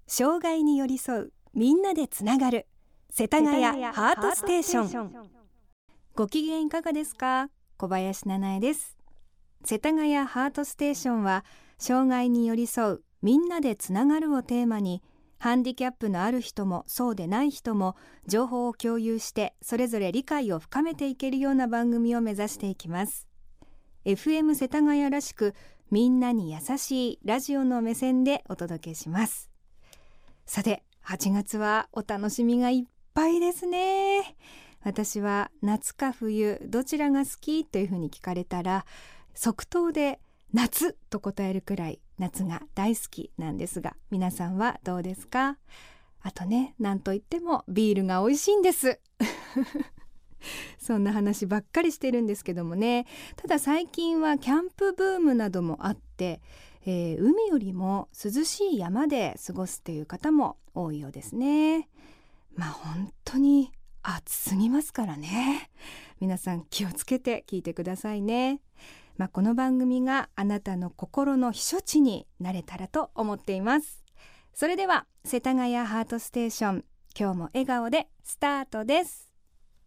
障害に寄り添うみんなでつながる世田谷ハートステーション。ご機嫌いかがですか？小林七重です。世田谷ハートステーションは障害に寄り添うみんなでつながるをテーマに、ハンディキャップのある人もそうでない人も情報を共有してそれぞれ理解を深めていけるような番組を目指していきます。 FM 世田谷らしくみんなに優しいラジオの目線でお届けします。さて、8月はお楽しみがいっぱいですね。私は夏か冬どちらが好きというふうに聞かれたら即答で夏と答えるくらい夏が大好きなんですが、皆さんはどうですか？あとね、なんといってもビールが美味しいんですそんな話ばっかりしてるんですけどもね。ただ最近はキャンプブームなどもあって、海よりも涼しい山で過ごすという方も多いようですね。本当に暑すぎますからね。皆さん気をつけて聞いてくださいね。この番組があなたの心の避暑地になれたらと思っています。それでは世田谷ハートステーション、今日も笑顔でスタートです。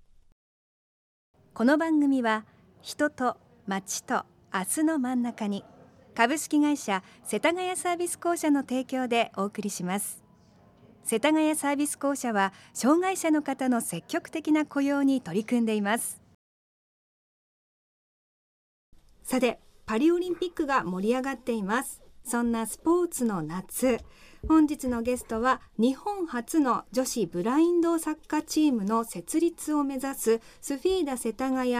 この番組は人と街と明日の真ん中に、株式会社世田谷サービス公社の提供でお送りします。世田谷サービス公社は障害者の方の積極的な雇用に取り組んでいます。さて、パリオリンピックが盛り上がっています。そんなスポーツの夏、本日のゲストは日本初の女子ブラインドサッカーチームの設立を目指すスフィーダ世田谷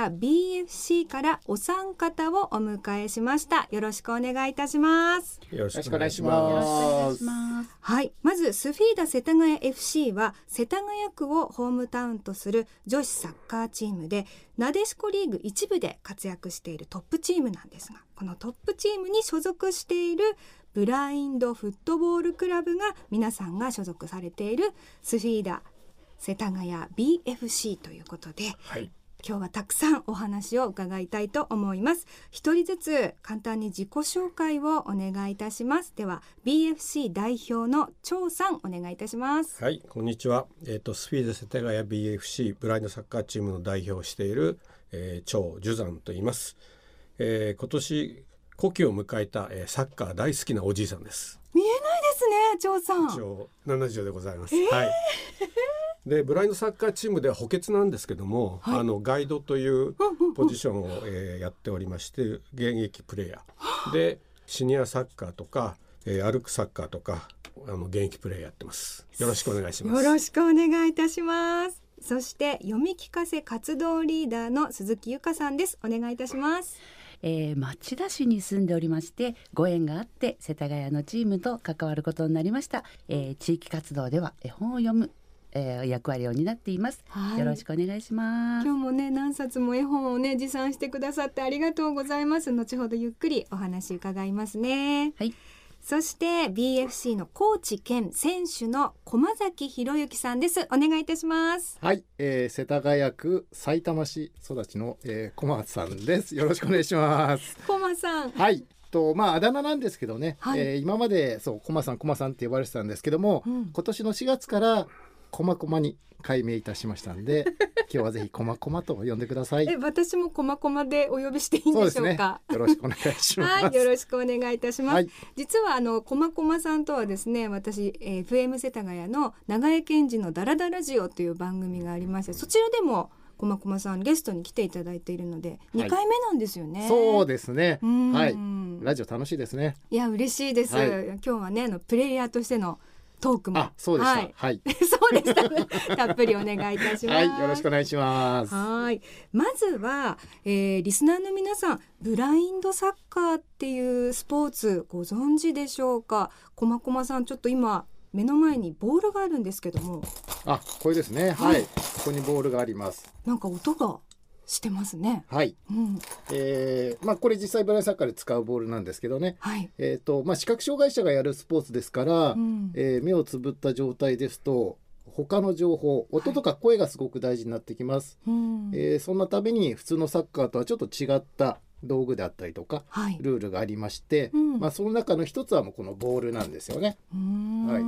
BFC からお三方をお迎えしました。よろしくお願いいたします。 よろしくお願いします。 はい、まずスフィーダ世田谷 FC は世田谷区をホームタウンとする女子サッカーチームで、なでしこリーグ一部で活躍しているトップチームなんですが、このトップチームに所属しているブラインドフットボールクラブが皆さんが所属されているスフィーダ世田谷 BFC ということで、 はい、 今日はたくさんお話を伺いたいと思います。一人ずつ簡単に自己紹介をお願いいたします。では BFC 代表の張さん、お願いいたします。 はい、こんにちは。スフィーダ世田谷 BFC ブラインドサッカーチームの代表をしている、張樹山と言います。今年古希を迎えた、サッカー大好きなおじいさんです。 見えないですね、張さん。 一応70でございます。はい。でブラインドサッカーチームでは補欠なんですけども、はい、ガイドというポジションを、やっておりまして、現役プレイヤーでシニアサッカーとか、歩くサッカーとか現役プレイヤーやってます。よろしくお願いします。 よろしくお願いいたします。そして読み聞かせ活動リーダーの鈴木由香さんです。お願いいたします。 町田市に住んでおりまして、ご縁があって世田谷のチームと関わることになりました。地域活動では絵本を読む、役割を担っています、はい、よろしくお願いします。 今日もね、何冊も絵本をね持参してくださってありがとうございます。後ほどゆっくりお話伺いますね。はい。そして BFC のコーチ兼選手の駒崎博之さんです。お願いいたします。 はい、世田谷区埼玉市育ちの、駒さんです。よろしくお願いします。 駒さん、 はい、あだ名なんですけどね、はい、今まで駒さんって呼ばれてたんですけども、今年の4月から駒に改名いたしましたんで今日はぜひ駒と呼んでください。 私も駒でお呼びしていいんでしょうか？ そうですね、よろしくお願いします。 はい、よろしくお願いいたします。はい、実は駒さんとはですね、私、FM 世田谷の長江健二のダラダラジオという番組がありまして、そちらでも駒さんゲストに来ていただいているので2回目なんですよね。 はい、そうですね。はい、ラジオ楽しいですね。 いや嬉しいです。はい、今日はねプレイヤーとしてのトークも。 そうでした。はい、 そうでしたね。たっぷりお願いいたします。 はい、よろしくお願いします。 はい、まずは、リスナーの皆さん、ブラインドサッカーっていうスポーツご存知でしょうか？駒さん、ちょっと今目の前にボールがあるんですけども。 これですね。はい、ここにボールがあります。 なんか音がしてますね。 はい。これ実際ブラインドサッカーで使うボールなんですけどね。はい。視覚障害者がやるスポーツですから、目をつぶった状態ですと他の情報、音とか声がすごく大事になってきます。そんなために普通のサッカーとはちょっと違った道具であったりとか、ルールがありまして、その中の一つはもうこのボールなんですよね。はい。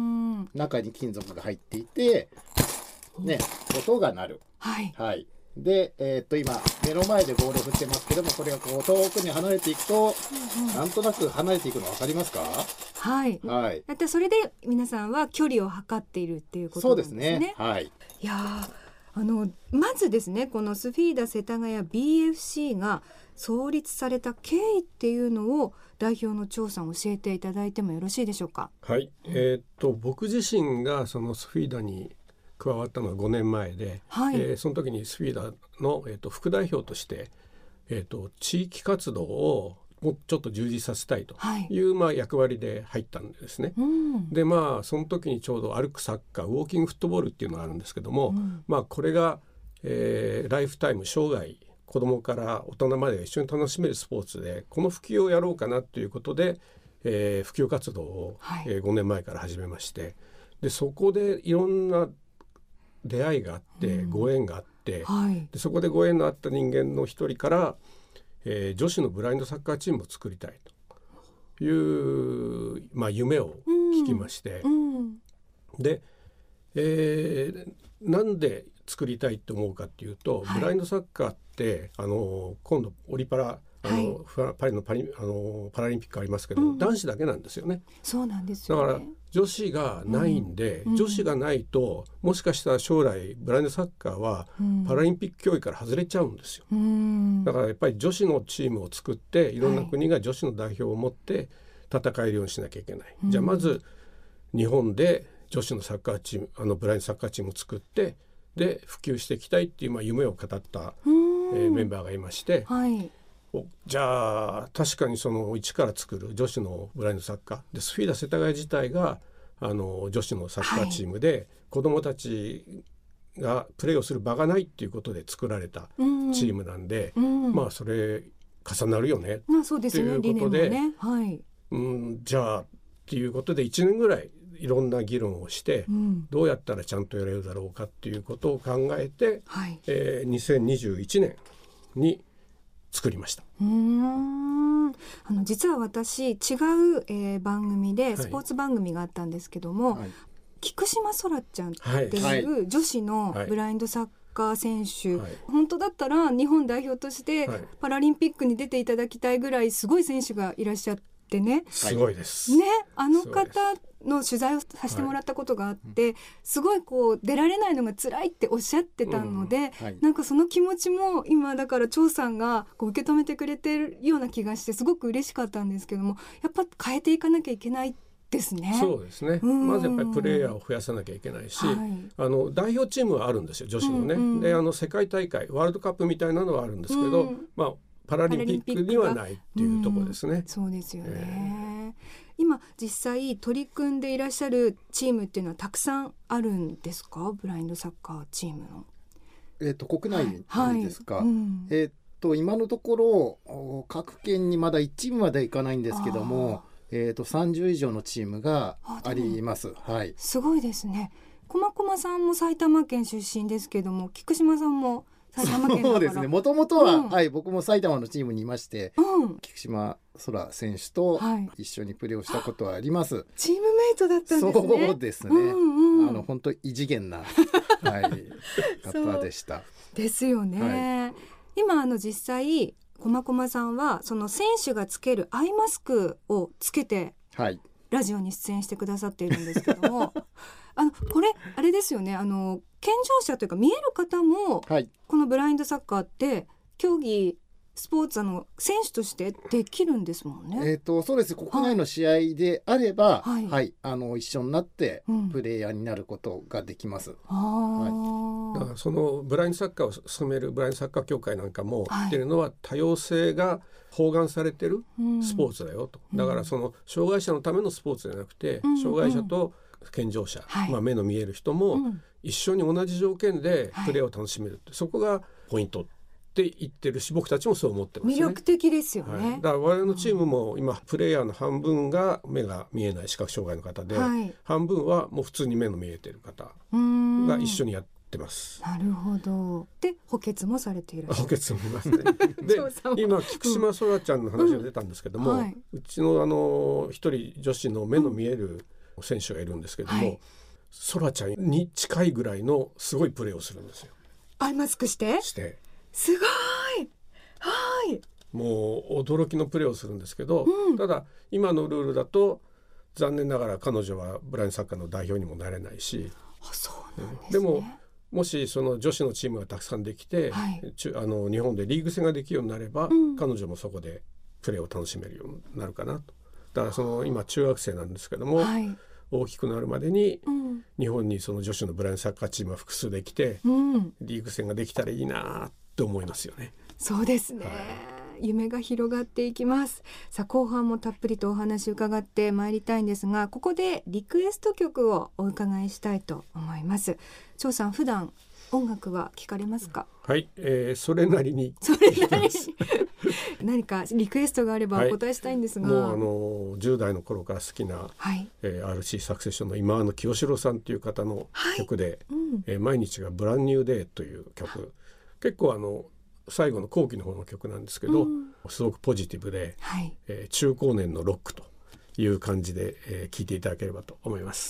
中に金属が入っていて、ね、音が鳴る。 はいはい。で、今目の前でボールを振ってますけども、これがこう遠くに離れていくと、なんとなく離れていくの分かりますか？ はい。 はい。 だってそれで皆さんは距離を測っているっていうことなんですね。 そうですね。はい。 いやまずですね、このスフィーダ世田谷 BFC が創立された経緯っていうのを代表の張さん教えていただいてもよろしいでしょうか？ はい。僕自身がそのスフィーダに加わったのは5年前で、はい、その時にスフィーダの、副代表として、地域活動をもうちょっと充実させたいという、役割で入ったんですね。でその時にちょうど歩くサッカーウォーキングフットボールっていうのがあるんですけども、これが、ライフタイム生涯子どもから大人まで一緒に楽しめるスポーツで、この普及をやろうかなということで、普及活動を、5年前から始めまして、でそこでいろんな出会いがあって、ご縁があって、でそこでご縁のあった人間の一人から、女子のブラインドサッカーチームを作りたいという、夢を聞きまして、で、なんで作りたいと思うかっていうと、ブラインドサッカーって今度オリパラパリのパラリンピックありますけど、男子だけなんですよね。 そうなんですよね。 だから女子がないんで、女子がないともしかしたら将来ブラインドサッカーはパラリンピック競技から外れちゃうんですよ。だからやっぱり女子のチームを作って、いろんな国が女子の代表を持って戦えるようにしなきゃいけない。じゃあまず日本で女子のサッカーチームブラインドサッカーチームを作って、で普及していきたいっていう、夢を語った、メンバーがいまして、じゃあ確かにその一から作る女子のブラインドサッカーで、スフィーダ世田谷自体が女子のサッカーチームで、子どもたちがプレーをする場がないっていうことで作られたチームなんで、それ重なるよねっていうことで、じゃあっていうことで1年ぐらいいろんな議論をして、どうやったらちゃんとやれるだろうかっていうことを考えて、2021年に作りました。 実は私違う、番組でスポーツ番組があったんですけども、菊島そらちゃんっていう女子のブラインドサッカー選手、本当だったら日本代表としてパラリンピックに出ていただきたいぐらいすごい選手がいらっしゃってね。 すごいですね。方の取材をさせてもらったことがあって、すごい出られないのが辛いっておっしゃってたので、なんかその気持ちも今だから張さんが受け止めてくれてるような気がして、すごく嬉しかったんですけども、やっぱ変えていかなきゃいけないですね。 そうですね。まずやっぱりプレイヤーを増やさなきゃいけないし、代表チームはあるんですよ、女子のね。で世界大会ワールドカップみたいなのはあるんですけど、パラリンピックにはないっていうところですね。 そうですよね。今実際取り組んでいらっしゃるチームっていうのはたくさんあるんですか？ブラインドサッカーチームの。 国内ですか？今のところ各県にまだ1チームまでいかないんですけども、30以上のチームがあります。 すごいですね。駒さんも埼玉県出身ですけども、菊島さんも埼玉県だから。 そうですね。もともとは、僕も埼玉のチームにいまして、菊島空選手と一緒にプレーをしたことはあります。 チームメイトだったんですね。 そうですね。本当異次元な、方でした。 ですよね。今実際駒さんはその選手がつけるアイマスクをつけて、ラジオに出演してくださっているんですけども、これあれですよね。健常者というか見える方も、このブラインドサッカーって競技スポーツ選手としてできるんですもんね。 そうです。国内の試合であれば、一緒になってプレイヤーになることができます。だからそのブラインドサッカーを進めるブラインドサッカー協会なんかも言ってるのは、多様性が包含されてるスポーツだよと。だからその障害者のためのスポーツじゃなくて、障害者と健常者、目の見える人も一緒に同じ条件でプレーを楽しめるって、そこがポイントって言ってるし、僕たちもそう思ってますね。 魅力的ですよね。 だから我々のチームも今プレイヤーの半分が目が見えない視覚障害の方で、半分はもう普通に目の見えてる方が一緒にやってます。 なるほど。で補欠もされている。 補欠もいますね。で今菊島そらちゃんの話が出たんですけども、うちの一人女子の目の見える選手がいるんですけども、そらちゃんに近いぐらいのすごいプレーをするんですよ。 アイマスクしてすごい、はい、 もう驚きのプレーをするんですけど、ただ今のルールだと残念ながら彼女はブラインドサッカーの代表にもなれないし、 そうなんですね。 でももしその女子のチームがたくさんできて、日本でリーグ戦ができるようになれば、彼女もそこでプレーを楽しめるようになるかなと。だからその今中学生なんですけども、大きくなるまでに日本にその女子のブラインドサッカーチームが複数できて、リーグ戦ができたらいいなって思いますよね。 そうですね、夢が広がっていきます。さあ後半もたっぷりとお話伺ってまいりたいんですが、ここでリクエスト曲をお伺いしたいと思います。張さん、普段音楽は聞かれますか？ はい、それなりに何かリクエストがあればお答えしたいんですが、 もう10代の頃から好きな、RC サクセションの今和清志郎さんという方の曲で、毎日がブランニューデーという曲、結構最後の後期の方の曲なんですけど、すごくポジティブで、中高年のロックという感じで、聴いていただければと思います。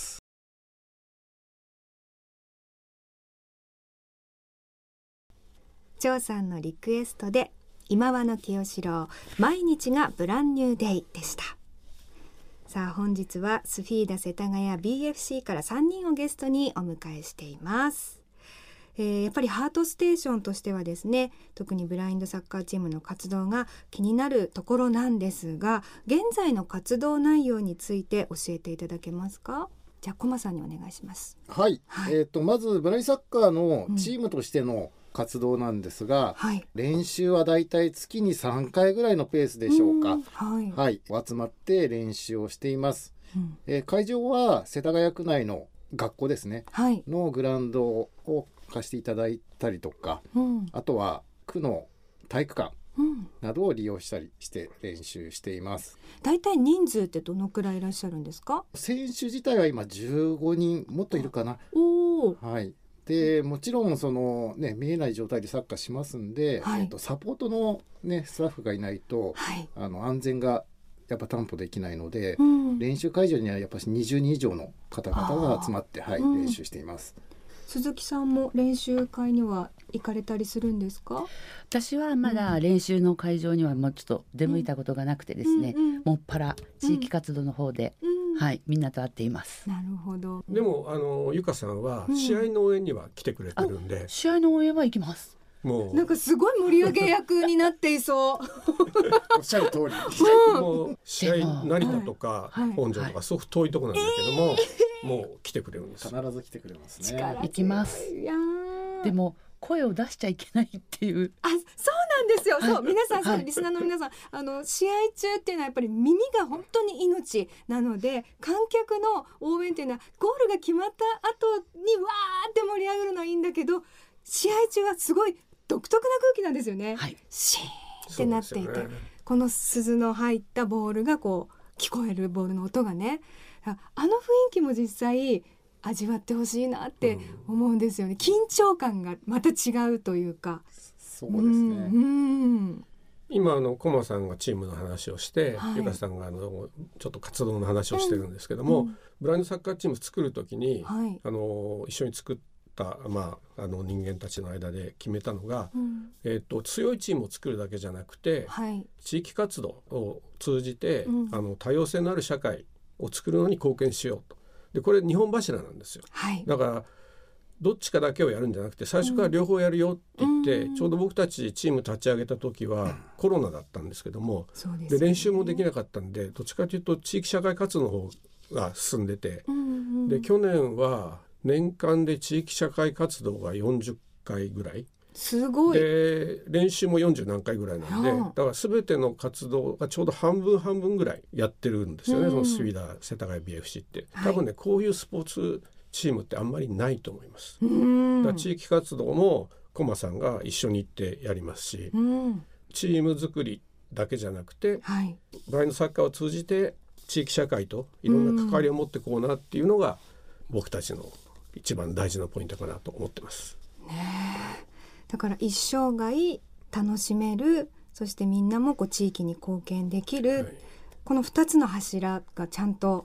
張さんのリクエストで今和の清志郎、毎日がブランニューデイでした。さあ本日はスフィーダ世田谷 BFC から3人をゲストにお迎えしています。やっぱりハートステーションとしてはですね、特にブラインドサッカーチームの活動が気になるところなんですが、現在の活動内容について教えていただけますか？じゃあコマさんにお願いします。 はい、まずブラインドサッカーのチームとしての活動なんですが、練習はだいたい月に3回ぐらいのペースでしょうか。集まって練習をしています。会場は世田谷区内の学校ですね、のグラウンドを貸していただいたりとか、あとは区の体育館などを利用したりして練習しています。 だいたい人数ってどのくらいいらっしゃるんですか？ 選手自体は今15人もっといるかな。でもちろんその、見えない状態でサッカーしますんで、サポートの、スタッフがいないと、安全がやっぱ担保できないので、練習会場にはやっぱり20人以上の方々が集まって、練習しています。 鈴木さんも練習会には行かれたりするんですか？ 私はまだ練習の会場にはもうちょっと出向いたことがなくてですね、もっぱら地域活動の方で、みんなと会っています。 なるほど。 でもゆかさんは試合の応援には来てくれてるんで、 試合の応援は行きます。 もうなんかすごい盛り上げ役になっていそうおっしゃる通り、 もう試合成田とか本庄とかすごく遠いところなんだけども、もう来てくれるんです。 必ず来てくれますね。 行きます。でも声を出しちゃいけないっていう。 そうなんですよ。そう、皆さん、そう、リスナーの皆さん、試合中っていうのはやっぱり耳が本当に命なので、観客の応援っていうのはゴールが決まった後にわーって盛り上がるのはいいんだけど、試合中はすごい独特な空気なんですよね。シーンってなっていて、この鈴の入ったボールがこう聞こえる、ボールの音がね、あの雰囲気も実際味わってほしいなって思うんですよね。緊張感がまた違うというか。 そうですね。 今コマさんがチームの話をして、ゆかさんがちょっと活動の話をしてるんですけども、ブラインドサッカーチーム作るときに、一緒に作った人間たちの間で決めたのが、強いチームを作るだけじゃなくて、地域活動を通じて、多様性のある社会を作るのに貢献しようと。でこれ2本柱なんですよ。だからどっちかだけをやるんじゃなくて、最初から両方やるよって言って、ちょうど僕たちチーム立ち上げた時はコロナだったんですけども、で練習もできなかったんで、どっちかというと地域社会活動の方が進んでて、で去年は年間で地域社会活動が40回ぐらい、 すごい。 で練習も40何回ぐらいなんで、だから全ての活動がちょうど半分ぐらいやってるんですよね、そのスフィーダ世田谷 BFC って。多分ね、こういうスポーツチームってあんまりないと思います。だから地域活動もコマさんが一緒に行ってやりますし、チーム作りだけじゃなくて、ブラインドサッカーを通じて地域社会といろんな関わりを持ってこうなっていうのが、僕たちの一番大事なポイントかなと思ってます。 だから一生涯楽しめる、そしてみんなも地域に貢献できる、この2つの柱がちゃんと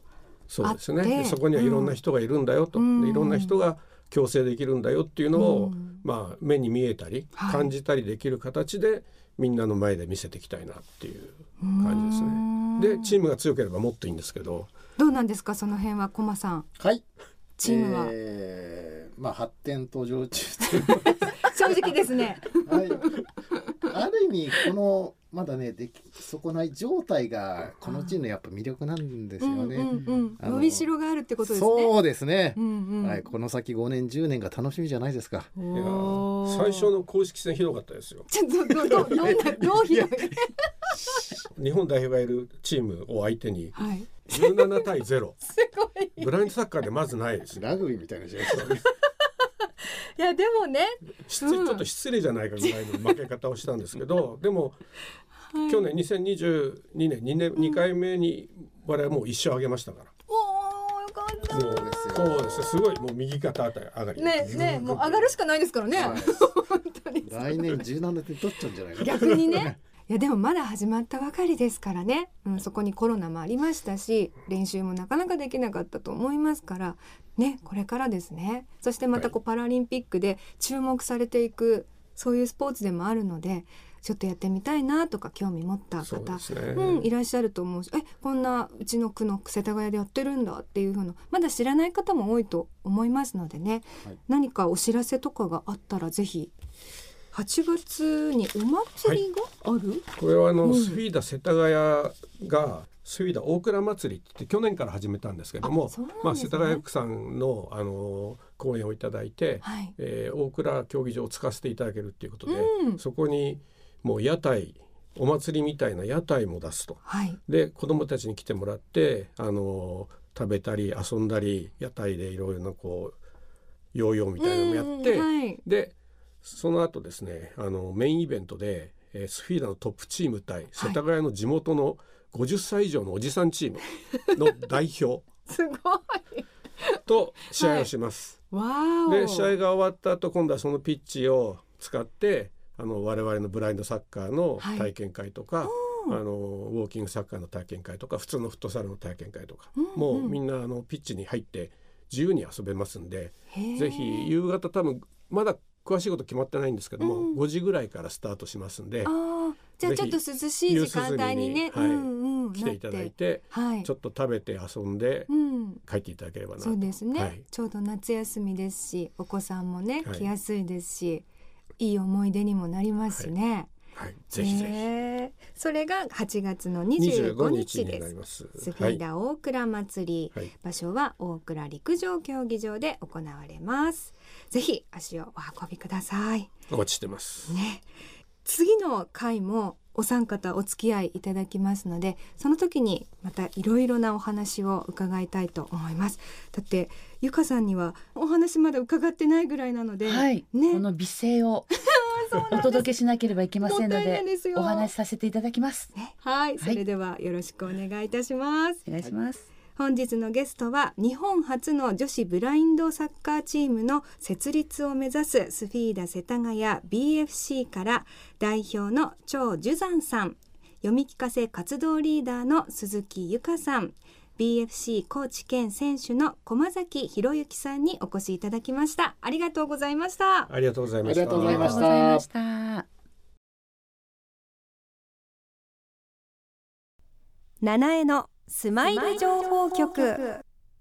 そうですね。そこにはいろんな人がいるんだよと、でいろんな人が共生できるんだよっていうのを、目に見えたり感じたりできる形で、みんなの前で見せていきたいなっていう感じですね。でチームが強ければもっといいんですけど、 どうなんですか、その辺はコマさん。 はい、 チームは、 発展途上中正直ですね。 はい、ある意味このまだねでき損ない状態がこのチームのやっぱ魅力なんですよね。 伸びしろがあるってことですね。 そうですね、はい、この先5年10年が楽しみじゃないですか。 いや最初の公式戦ひどかったですよ。 どうひどい日本代表がいるチームを相手に17対0、 すごい。 ブラインドサッカーでまずないです。 ラグビーみたいな試合ですね。 いやでもね、 ちょっと失礼じゃないかぐらいの負け方をしたんですけど、でも、去年2022年2回目に我々もう1勝上げましたから。 おーよかった。 そうです、すごいもう右肩上がりねもう上がるしかないですからね、 はい、 本当に来年17点取っちゃうんじゃないかな。 逆にね。いやでもまだ始まったばかりですからね、そこにコロナもありましたし、練習もなかなかできなかったと思いますからね、これからですね。そしてまたパラリンピックで注目されていく、そういうスポーツでもあるので、ちょっとやってみたいなとか興味持った方、いらっしゃると思うし、こんなうちの区の世田谷でやってるんだっていうのまだ知らない方も多いと思いますのでね、何かお知らせとかがあったらぜひ。8月にお祭りがある、 これはスフィーダ世田谷がスフィーダ大倉祭りって去年から始めたんですけども、世田谷区さんの、講演をいただいて、大倉競技場を使わせていただけるっていうことで、そこにもう屋台、お祭りみたいな屋台も出すと、で子どもたちに来てもらって食べたり遊んだり、屋台でいろいろなヨーヨーみたいなのもやって、でその後ですね、メインイベントで、スフィーダのトップチーム対世田谷の地元の50歳以上のおじさんチームの代表すごいと試合をします。で試合が終わった後、今度はそのピッチを使って我々のブラインドサッカーの体験会とか、ウォーキングサッカーの体験会とか、普通のフットサルの体験会とか、もうみんなピッチに入って自由に遊べますんで、ぜひ夕方、多分まだ詳しいこと決まってないんですけども、5時ぐらいからスタートしますんで、 じゃあちょっと涼しい時間帯にね、 来ていただいて、ちょっと食べて遊んで帰っていただければなと。 そうですね、ちょうど夏休みですし、お子さんもね、来やすいですし、いい思い出にもな場所ね。 ぜひぜひ。それが8月の25日にです。 なります。 スフィーダ大倉祭り、場所は大倉陸上競技場で行われます。ぜひ足をお運びください。 お待ちしてますね。次の回もお三方お付き合いいただきますので、その時にまたいろいろなお話を伺いたいと思います。だってゆかさんにはお話まだ伺ってないぐらいなので、 この美声をお届けしなければいけませんので、お話しさせていただきます。 それではよろしくお願いいたします。 お願いします。 本日のゲストは日本初の女子ブラインドサッカーチームの設立を目指すスフィーダ世田谷 BFC から代表の張寿山さん、読み聞かせ活動リーダーの鈴木由香さん、 BFC コーチ兼選手の駒崎博之さんにお越しいただきました。ありがとうございました。 ありがとうございました。 ありがとうございました。 七重のスマイル情報局。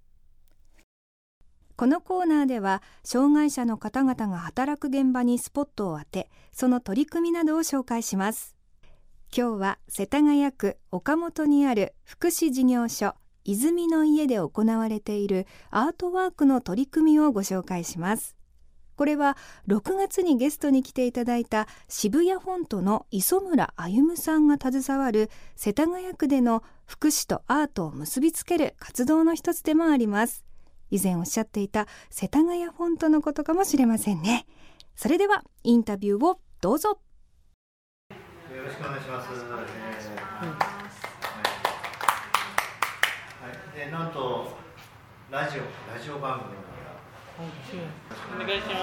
このコーナーでは障害者の方々が働く現場にスポットを当て、その取り組みなどを紹介します。今日は世田谷区岡本にある福祉事業所泉の家で行われているアートワークの取り組みをご紹介します。これは6月にゲストに来ていただいた渋谷フォントの磯村歩さんが携わる世田谷区での福祉とアートを結びつける活動の一つでもあります。以前おっしゃっていた世田谷フォントのことかもしれませんね。それではインタビューをどうぞ。 よろしくお願いします。でなんとラジオ番組お願いします。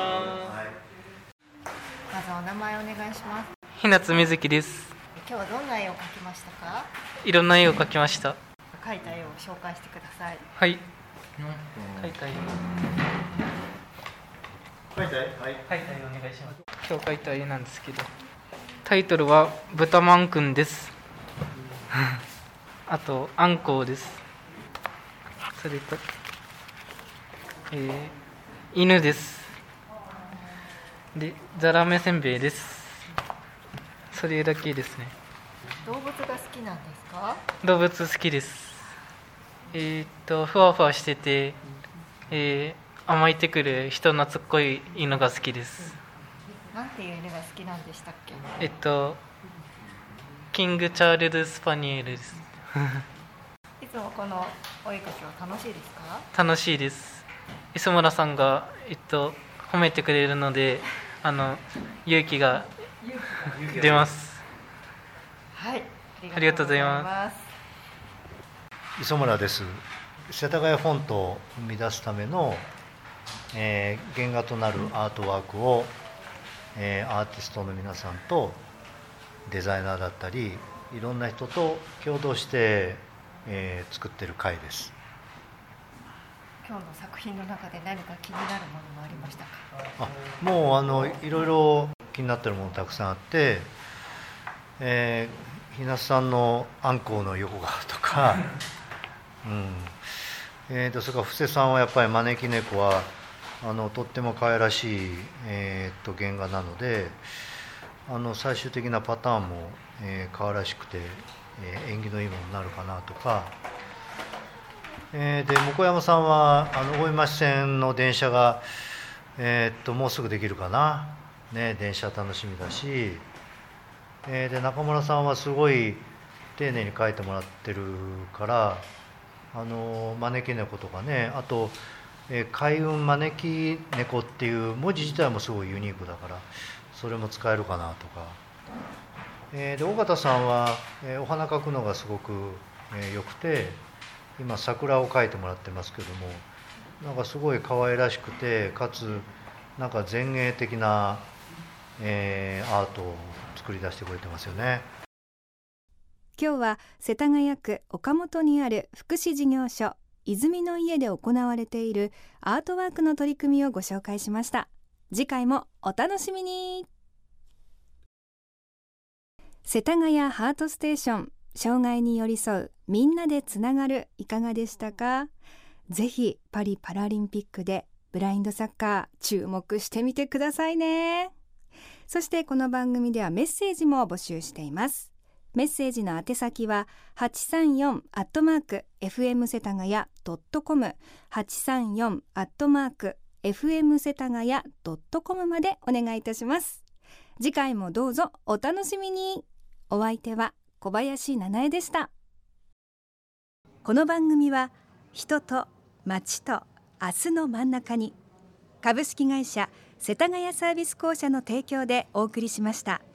まずお名前お願いします。 日夏瑞希です。 今日はどんな絵を描きましたか？ いろんな絵を描きました。 描いた絵を紹介してください。 はい。描いた絵。 描いた絵、はい。 描いた絵お願いします。今日描いた絵なんですけど、タイトルはブタマンくんです。あとアンコウです。それと、犬です。で、ザラメせんべいです。それだけですね。 動物が好きなんですか？ 動物好きです。ふわふわしてて、甘えてくる人懐っこい犬が好きです。 なんていう犬が好きなんでしたっけ？ キングチャールズスパニエルです。 いつもこのお絵描きは楽しいですか？ 楽しいです。磯村さんが、褒めてくれるので、勇気が出ます。 はい、 ありがとうございます。 磯村です。世田谷フォントを生み出すための、原画となるアートワークを、アーティストの皆さんとデザイナーだったりいろんな人と共同して、作ってる会です。 今日の作品の中で何か気になるものもありましたか？ もういろいろ気になってるものたくさんあって、日向さんのあんこうの横顔とか、それから布施さんはやっぱり招き猫はとっても可愛らしい、原画なので最終的なパターンも、可愛らしくて、縁起のいいものになるかなとか、で向山さんは大井町線の電車が、もうすぐできるかな、ね、電車楽しみだし、で中村さんはすごい丁寧に描いてもらってるから招き猫とかね、あと開運招き猫っていう文字自体もすごいユニークだからそれも使えるかなとか、で尾形さんは、お花描くのがすごく良くて今桜を描いてもらってますけども、なんかすごい可愛らしくてかつなんか前衛的な、アートを作り出してくれてますよね。 今日は世田谷区岡本にある福祉事業所泉の家で行われているアートワークの取り組みをご紹介しました。次回もお楽しみに。世田谷ハートステーション、障害に寄り添うみんなでつながる、いかがでしたか？ぜひパリパラリンピックでブラインドサッカー注目してみてくださいね。そしてこの番組ではメッセージも募集しています。メッセージの宛先は 834@fm 世田谷 .com 834@fm 世田谷 .com までお願いいたします。次回もどうぞお楽しみに。お相手は小林七重でした。この番組は人と街と明日の真ん中に、株式会社世田谷サービス公社の提供でお送りしました。